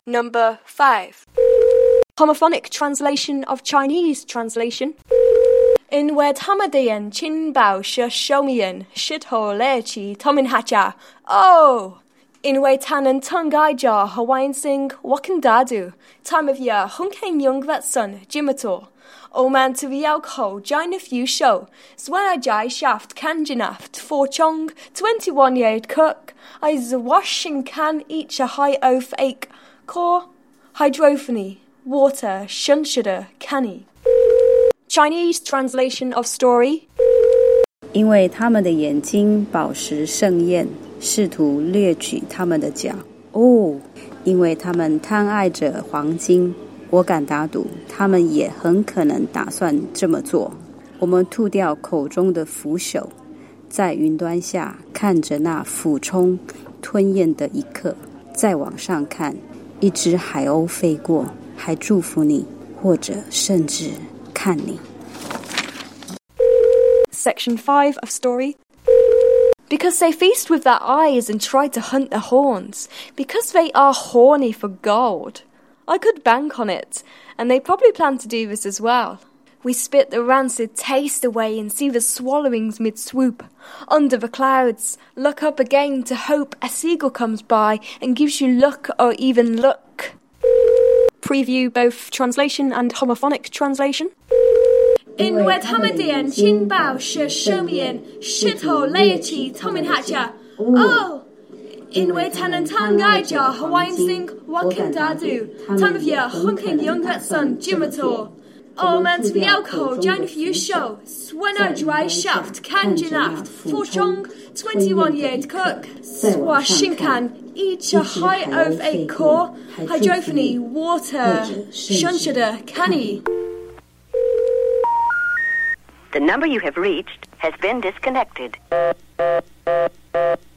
Number 5. Homophonic translation of Chinese translation. 因为他们的眼睛保持生命，石头猎奇他们还家。因为他能通改着和完成我看大度 time of year 很看用的sun 这么多。我们to be alcohol join a few show. So when I jai shaft kanjinaft for chong 21-year-old cook, I was washing can each a high oaf ache core hydrophony water shunshada canny. Chinese translation of story. 因为他们的眼睛饱食盛宴，试图掠取他们的脚。因为他们贪爱着黄金，我敢打赌，他们也很可能打算这么做。我们吐掉口中的腐朽，在云端下看着那俯冲吞咽的一刻，再往上看，一只海鸥飞过，还祝福你，或者甚至看你。 Section 5 of story. Because they feast with their eyes and try to hunt their horns, because they are horny for gold. I could bank on it, and they probably plan to do this as well. We spit the rancid taste away and see the swallowings mid-swoop. Under the clouds, look up again to hope a seagull comes by and gives you luck or even look. Preview both translation and homophonic translation. 因为他们的眼睛饱食生命，石头猎奇他们还家。因为他能通改着和完成我看大度 time of year 很看用的sun 这么多。我们to be alcohol join a few shows. When I dry shaft kanjinaft for chong 21-year-old cook washing can each a high of a core hydrophony water shunshada canny. The number you have reached has been disconnected.